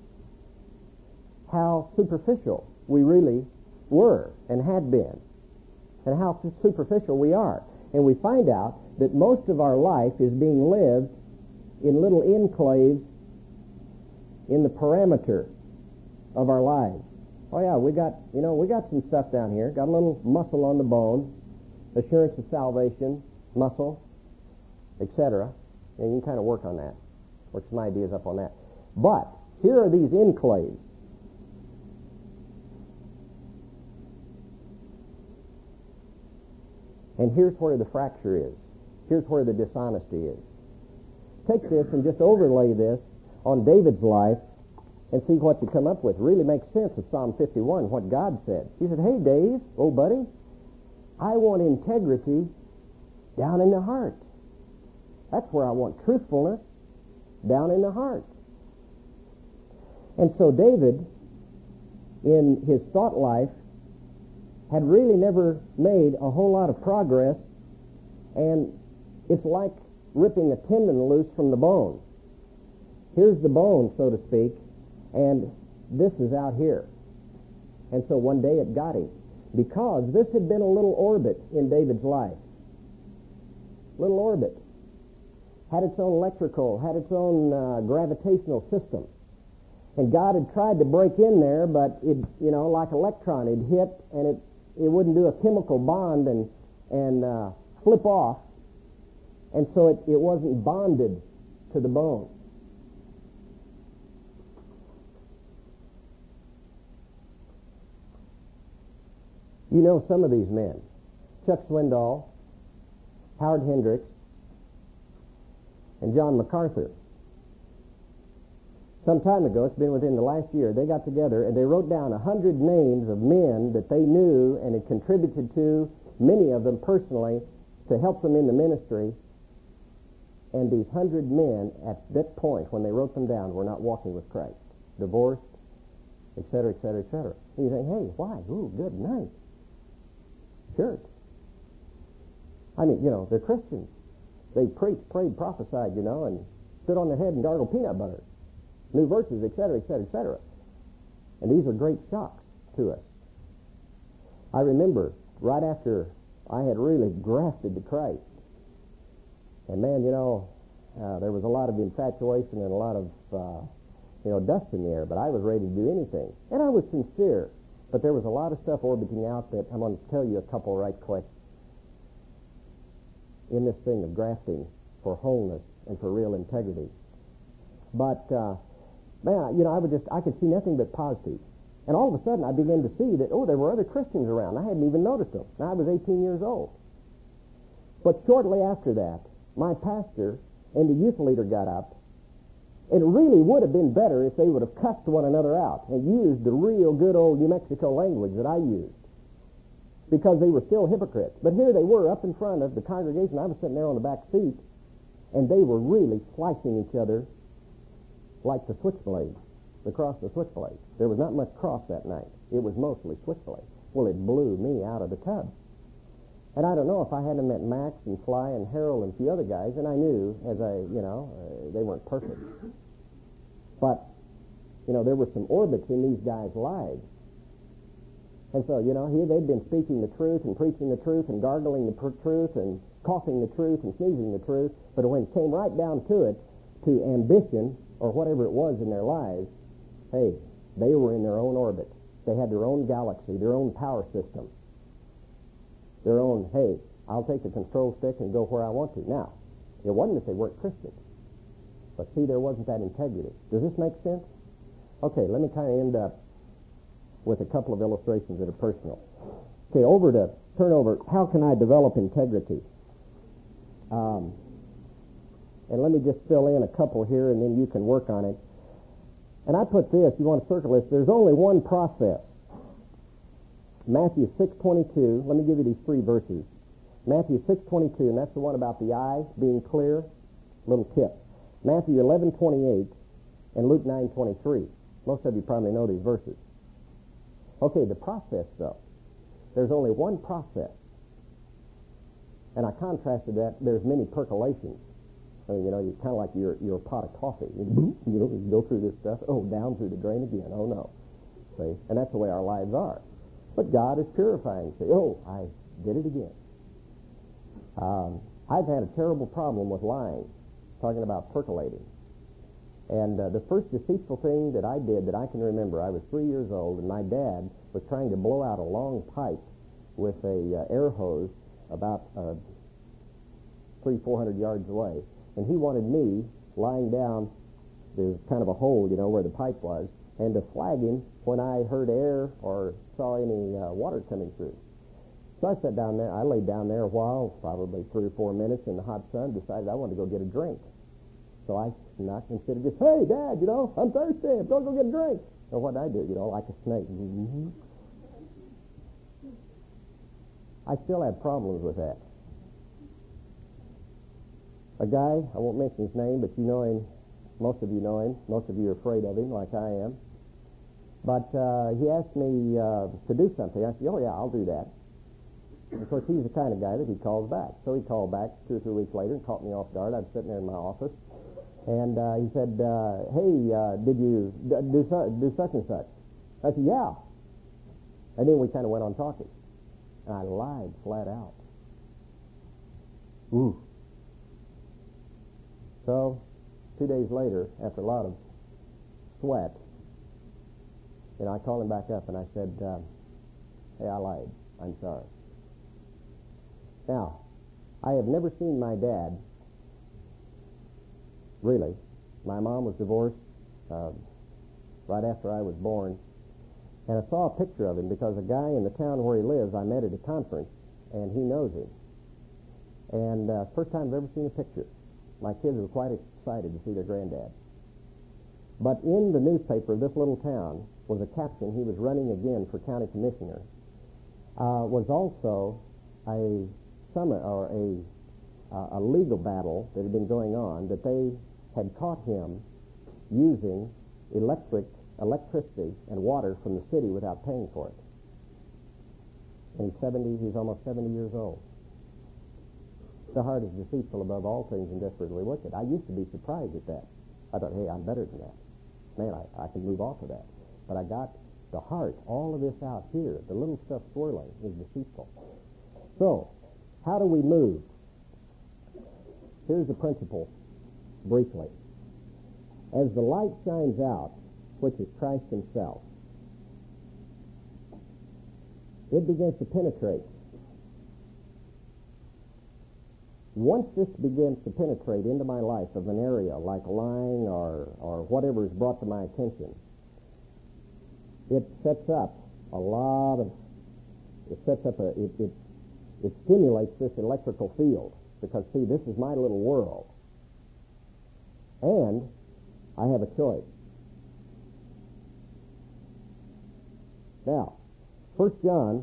how superficial we really were and had been, and how superficial we are. And we find out that most of our life is being lived in little enclaves in the perimeter of our lives. Oh yeah, we got some stuff down here. Got a little muscle on the bone, assurance of salvation, muscle, etc. And you can kind of work on that. Work some ideas up on that. But here are these enclaves. And here's where the fracture is. Here's where the dishonesty is. Take this and just overlay this on David's life and see what you come up with. It really makes sense of Psalm 51, what God said. He said, hey, Dave, old buddy, I want integrity down in the heart. That's where I want truthfulness, down in the heart. And so David, in his thought life, had really never made a whole lot of progress, and it's like ripping a tendon loose from the bone. Here's the bone, so to speak, and this is out here. And so one day it got him, because this had been a little orbit in David's life. Little orbit. Had its own electrical, had its own gravitational system. And God had tried to break in there, but it, like electron, it hit, and it wouldn't do a chemical bond and flip off. And so it wasn't bonded to the bone. You know some of these men. Chuck Swindoll, Howard Hendricks, and John MacArthur. Some time ago, it's been within the last year, they got together and they wrote down 100 names of men that they knew and had contributed to, many of them personally, to help them in the ministry. And these 100 men, at that point, when they wrote them down, were not walking with Christ. Divorced, etc., etc., etc. And you think, hey, why? Ooh, good, nice. Church. I mean, you know, they're Christians. They preached, prayed, prophesied, you know, and stood on their head and gargled peanut butter. New verses, etc., etc., etc. And these are great shocks to us. I remember right after I had really grafted to Christ, and man, you know, there was a lot of infatuation and a lot of, dust in the air, but I was ready to do anything. And I was sincere, but there was a lot of stuff orbiting out that I'm going to tell you a couple right quick in this thing of grafting for wholeness and for real integrity. But, man, you know, I could see nothing but positive. And all of a sudden I began to see that, there were other Christians around. I hadn't even noticed them. And I was 18 years old. But shortly after that, my pastor and the youth leader got up. It really would have been better if they would have cussed one another out and used the real good old New Mexico language that I used, because they were still hypocrites. But here they were up in front of the congregation. I was sitting there on the back seat, and they were really slicing each other like the switchblade, across the switchblade. There was not much cross that night. It was mostly switchblade. Well, it blew me out of the tub. And I don't know if I hadn't met Max and Fly and Harold and a few other guys, and I knew, they weren't perfect. But, there were some orbits in these guys' lives. And so, they'd been speaking the truth and preaching the truth and gargling the truth and coughing the truth and sneezing the truth. But when it came right down to it, to ambition or whatever it was in their lives, hey, they were in their own orbit. They had their own galaxy, their own power system. Their own, hey, I'll take the control stick and go where I want to. Now, it wasn't that they weren't Christians. But see, there wasn't that integrity. Does this make sense? Okay, let me kind of end up with a couple of illustrations that are personal. Okay, turn over, how can I develop integrity? And let me just fill in a couple here, and then you can work on it. And I put this, you want to circle this, there's only one process. Matthew 6:22, let me give you these three verses. Matthew 6:22, and that's the one about the eye being clear. Little tip. Matthew 11:28 and Luke 9:23. Most of you probably know these verses. Okay, the process, though. There's only one process. And I contrasted that, there's many percolations. I mean, you kind of like your pot of coffee. You go through this stuff, down through the drain again, no. See? And that's the way our lives are. But God is purifying. Say, I did it again. I've had a terrible problem with lying, talking about percolating. And the first deceitful thing that I did that I can remember, I was 3 years old, and my dad was trying to blow out a long pipe with a air hose about 300-400 yards away. And he wanted me lying down, there's kind of a hole, where the pipe was, and to flag him when I heard air or saw any water coming through. So I sat down there, I laid down there a while, probably 3 or 4 minutes in the hot sun, decided I wanted to go get a drink. So I knocked instead of just, hey, Dad, I'm thirsty, I'm going to go get a drink. So what did I do, like a snake? I still have problems with that. A guy, I won't mention his name, but you know him, most of you know him, most of you are afraid of him like I am. But he asked me to do something. I said, yeah, I'll do that. And of course, he's the kind of guy that he calls back. So he called back 2 or 3 weeks later and caught me off guard. I was sitting there in my office. And he said, hey, did you do such and such? I said, yeah. And then we kind of went on talking. And I lied flat out. Ooh. So 2 days later, after a lot of sweat, I called him back up and I said, hey, I lied. I'm sorry. Now, I have never seen my dad really. My mom was divorced right after I was born, and I saw a picture of him because a guy in the town where he lives I met at a conference, and he knows him. And first time I've ever seen a picture. My kids were quite excited to see their granddad. But in the newspaper of this little town was a caption. He was running again for county commissioner. Was also a summit or a legal battle that had been going on, that they had caught him using electricity and water from the city without paying for it. And he's almost 70 years old. The heart is deceitful above all things and desperately wicked. I used to be surprised at that. I thought, hey, I'm better than that. Man, I can move off of that. But I got the heart, all of this out here, the little stuff swirling is deceitful. So, how do we move? Here's the principle, briefly. As the light shines out, which is Christ himself, it begins to penetrate. Once this begins to penetrate into my life of an area like lying or whatever is brought to my attention, it sets up it stimulates this electrical field, because see, this is my little world. And I have a choice. Now, 1 John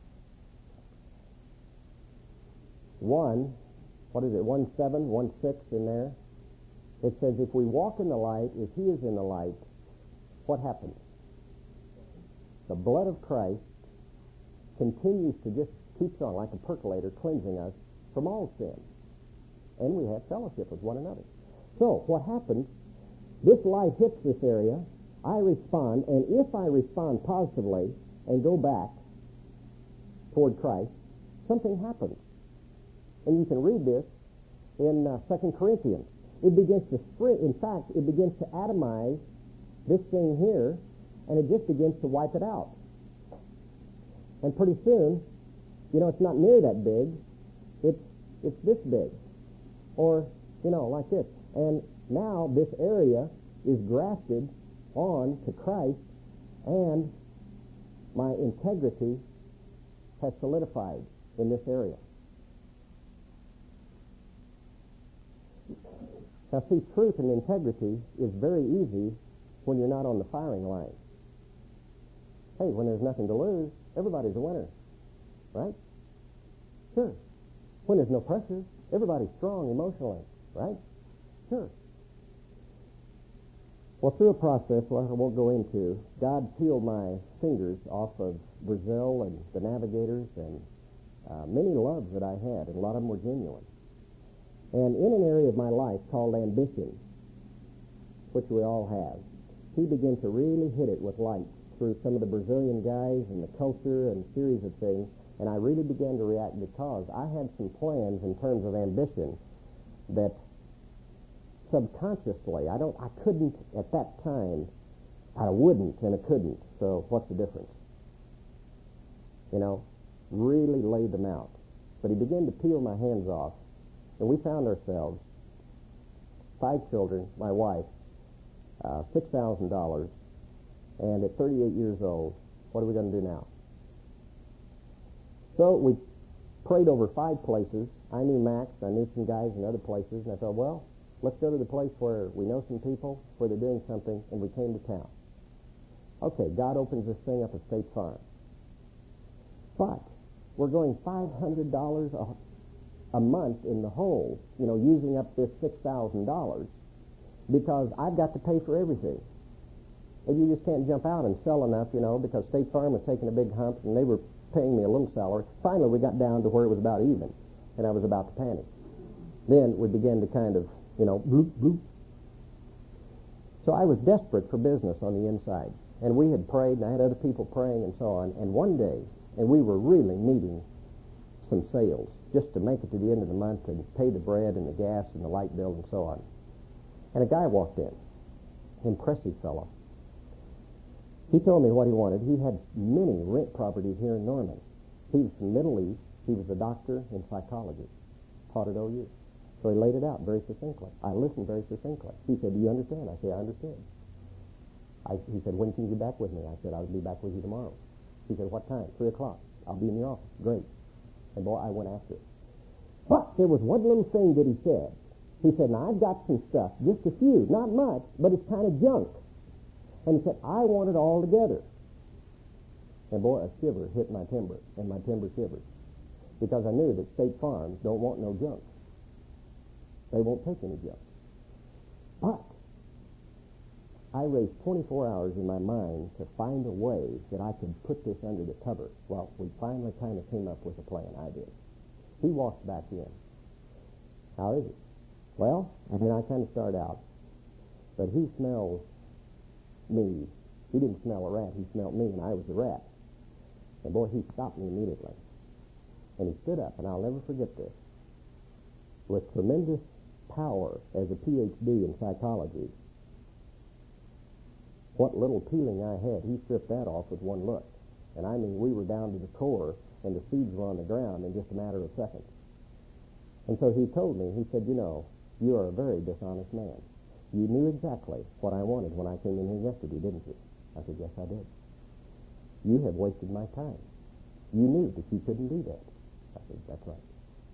1, 1:7, 1:6 in there, it says, if we walk in the light, if he is in the light, what happens? The blood of Christ continues to just keeps on like a percolator, cleansing us from all sin. And we have fellowship with one another. So, what happens, this light hits this area, I respond, and if I respond positively and go back toward Christ, something happens. And you can read this in 2 Corinthians. It begins to spread. In fact, it begins to atomize this thing here, and it just begins to wipe it out. And pretty soon, it's not near that big. It's this big. Or, like this. And now this area is grafted on to Christ, and my integrity has solidified in this area. Now, see, truth and integrity is very easy when you're not on the firing line. Hey, when there's nothing to lose, everybody's a winner, right? Sure. When there's no pressure, everybody's strong emotionally, right? Sure. Well, through a process I won't go into, God peeled my fingers off of Brazil and the Navigators and many loves that I had, and a lot of them were genuine. And in an area of my life called ambition, which we all have, he began to really hit it with light through some of the Brazilian guys and the culture and series of things, and I really began to react because I had some plans in terms of ambition that subconsciously, I couldn't at that time, I wouldn't and I couldn't, so what's the difference? Really laid them out. But he began to peel my hands off, and we found ourselves, 5 children, my wife, $6,000, and at 38 years old, what are we going to do now? So we prayed over 5 places. I knew Max, I knew some guys in other places, and I thought, well, let's go to the place where we know some people, where they're doing something, and we came to town. Okay, God opens this thing up at State Farm. But we're going $500 a month in the hole, using up this $6,000, because I've got to pay for everything. And you just can't jump out and sell enough, because State Farm was taking a big hump, and they were paying me a little salary. Finally, we got down to where it was about even, and I was about to panic. Then we began to kind of, bloop, bloop. So I was desperate for business on the inside. And we had prayed, and I had other people praying and so on. And one day, and we were really needing some sales just to make it to the end of the month and pay the bread and the gas and the light bill and so on. And a guy walked in, impressive fellow. He told me what he wanted. He had many rent properties here in Norman. He was from the Middle East. He was a doctor in psychology, taught at OU. So he laid it out very succinctly. I listened very succinctly. He said, do you understand? I said, I understood. He said, when can you get back with me? I said, I'll be back with you tomorrow. He said, what time? 3 o'clock. I'll be in the office. Great. And boy, I went after it. But there was one little thing that he said. He said, now I've got some stuff, just a few, not much, but it's kind of junk. And he said, I want it all together. And boy, a shiver hit my timber, and my timber shivered. Because I knew that State Farms don't want no junk. They won't take any junk. But I raised 24 hours in my mind to find a way that I could put this under the cover. Well, we finally kind of came up with a plan. I did. He walked back in. How is it? Well, and then I kind of started out. But he smells me. He didn't smell a rat. He smelled me, and I was the rat. And boy, he stopped me immediately. And he stood up, and I'll never forget this. With tremendous power as a PhD in psychology, what little peeling I had, he stripped that off with one look. And I mean, we were down to the core, and the seeds were on the ground in just a matter of seconds. And so he told me, he said, you know, you are a very dishonest man. You knew exactly what I wanted when I came in here yesterday, didn't you? I said, yes, I did. You have wasted my time. You knew that you couldn't do that. I said, that's right.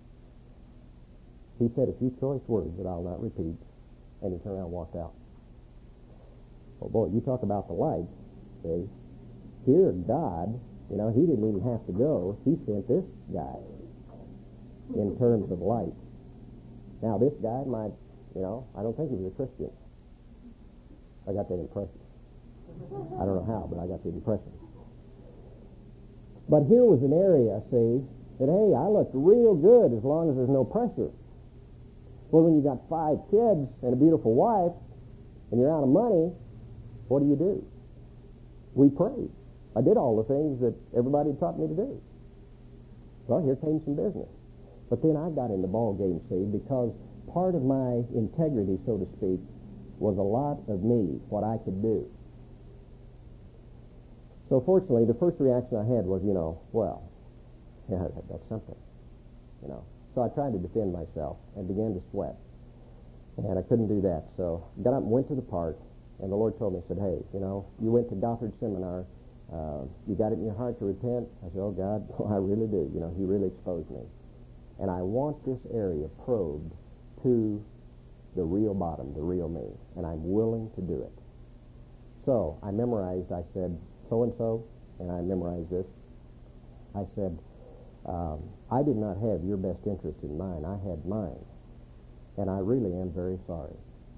He said a few choice words that I'll not repeat, and he turned around and walked out. Oh, boy, you talk about the light, see? Here, God, you know, he didn't even have to go. He sent this guy in terms of light. Now, this guy might, you know, I don't think he was a Christian. I got that impression. I don't know how, but I got the impression. But here was an area, see, that, hey, I looked real good as long as there's no pressure. Well, when you got 5 kids and a beautiful wife, and you're out of money, what do? We prayed. I did all the things that everybody taught me to do. Well, here came some business. But then I got in the ball game, see, because part of my integrity, so to speak, was a lot of me, what I could do. So fortunately, the first reaction I had was, you know, well, yeah, that's something, you know. So I tried to defend myself and began to sweat. And I couldn't do that. So I got up and went to the park, and the Lord told me, said, hey, you know, you went to Gothard Seminar. You got it in your heart to repent? I said, oh, God, I really do. You know, he really exposed me. And I want this area probed to the real bottom, the real me. And I'm willing to do it. So I memorized, I said, so-and-so, and I memorized this. I said, I did not have your best interest in mind. I had mine. And I really am very sorry.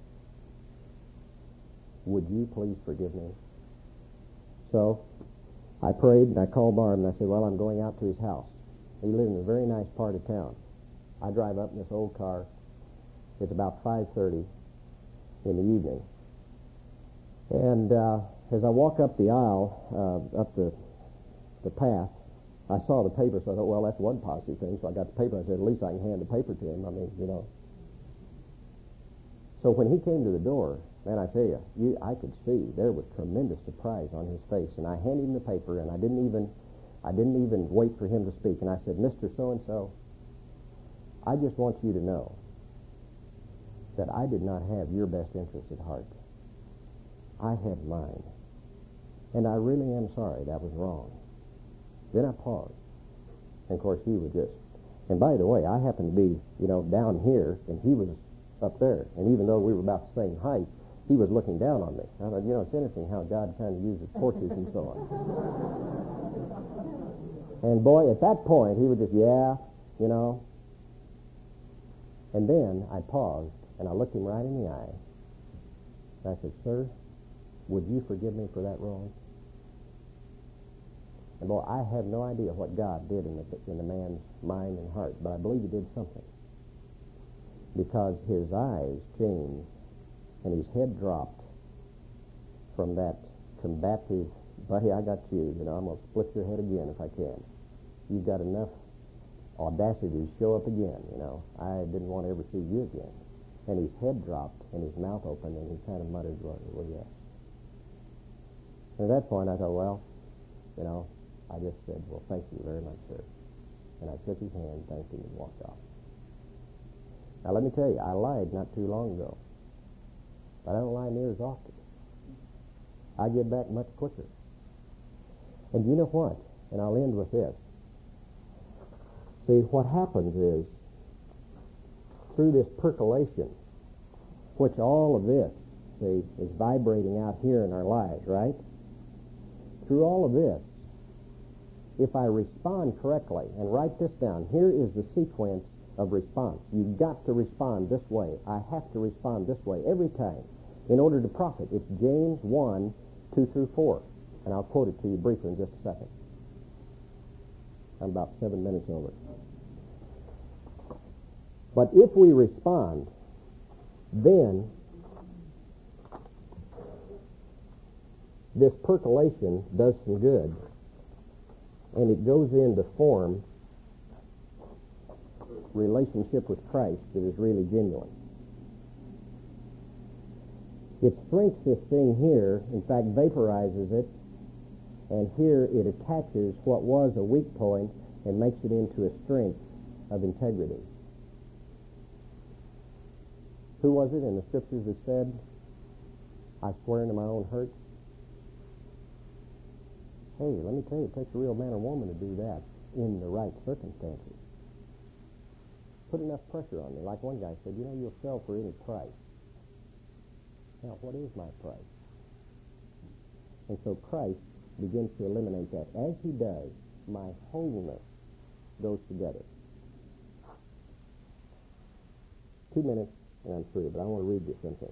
Would you please forgive me? So I prayed, and I called Barb, and I said, well, I'm going out to his house. He lived in a very nice part of town. I drive up in this old car. It's about 5:30 in the evening. And as I walk up the aisle, up the path, I saw the paper, so I thought, well, that's one positive thing. So I got the paper. I said, at least I can hand the paper to him. I mean, you know. So when he came to the door, man, I tell you, I could see there was tremendous surprise on his face. And I handed him the paper, and I didn't even wait for him to speak. And I said, Mr. So-and-so, I just want you to know that I did not have your best interest at heart. I had mine. And I really am sorry that was wrong. Then I paused. And of course he was just, and by the way, I happened to be, you know, down here, and he was up there. And even though we were about the same height, he was looking down on me. I thought, you know, it's interesting how God kind of uses porches and so on. And boy, at that point, he was just, yeah, you know. And then I paused, and I looked him right in the eye. And I said, sir, would you forgive me for that wrong? And boy, I have no idea what God did in the man's mind and heart, but I believe he did something. Because his eyes changed, and his head dropped from that combative, buddy, I got you, you know, I'm going to split your head again if I can. You've got enough audacity to show up again, you know. I didn't want to ever see you again. And his head dropped, and his mouth opened, and he kind of muttered, well, yes. And at that point, I thought, well, you know, I just said, well, thank you very much, sir. And I shook his hand, thanked him, and walked off. Now, let me tell you, I lied not too long ago. But I don't lie near as often. I get back much quicker. And you know what? And I'll end with this. See, what happens is, through this percolation, which all of this, see, is vibrating out here in our lives, right? Through all of this, if I respond correctly, and write this down, here is the sequence of response. You've got to respond this way. I have to respond this way every time in order to profit. It's James 1, 2 through 4. And I'll quote it to you briefly in just a second. I'm about 7 minutes over. But if we respond, then this percolation does some good, and it goes in to form relationship with Christ that is really genuine. It shrinks this thing here, in fact vaporizes it, and here it attaches what was a weak point and makes it into a strength of integrity. Who was it in the scriptures that said, I swear into my own hurt? Hey, let me tell you, it takes a real man or woman to do that in the right circumstances. Put enough pressure on me. Like one guy said, you know, you'll sell for any price. Now, what is my price? And so Christ begins to eliminate that. As he does, my wholeness goes together. 2 minutes, and I'm through, but I want to read you something.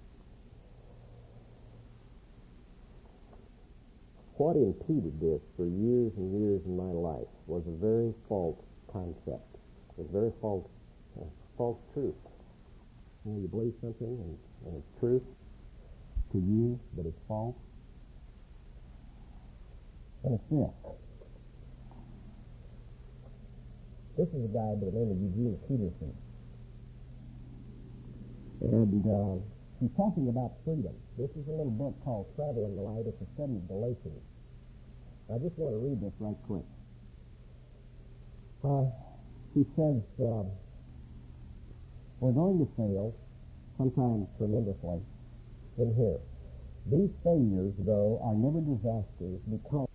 What impeded this for years and years in my life was a very false concept. It was very false truth. You know, you believe something and it's truth to you, but it's false. And it's this. This is a guy by the name of Eugene Peterson. And he's talking about freedom. This is a little book called Traveling the Light. It's a study of Galatians. I just want to read this right quick. He says, we're going to fail, sometimes tremendously, in here. These failures, though, are never disasters because